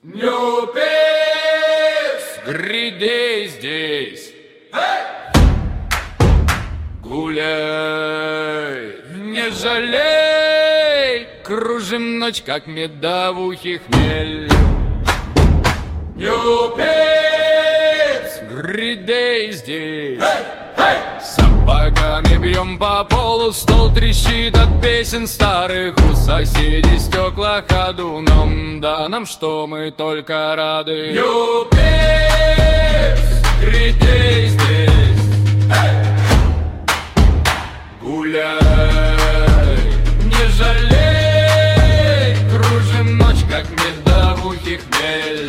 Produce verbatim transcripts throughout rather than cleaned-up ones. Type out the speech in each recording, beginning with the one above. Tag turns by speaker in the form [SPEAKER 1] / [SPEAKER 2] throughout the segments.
[SPEAKER 1] New Pips! Гридей здесь! Hey! Гуляй, не жалей, кружим ночь, как медовухи хмель. New Pips! Гридей здесь! Hey! Hey! Сапогами бьем по полу, стол трещит от песен старых. У соседей стекла ходуном, да нам что, мы только рады. New Pips! Гридей здесь! Hey! Гуляй, не жалей, кружим ночь, как медовухи хмель.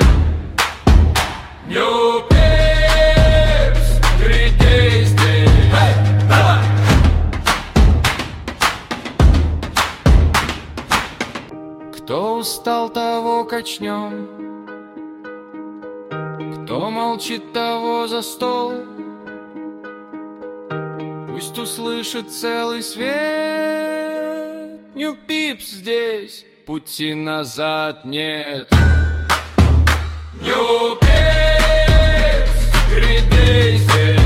[SPEAKER 1] New Pips! Гридей здесь! Кто устал, того качнем, кто молчит, того за стол. Пусть услышит целый свет. New Pips здесь, пути назад нет. New Pips, Гридей здесь.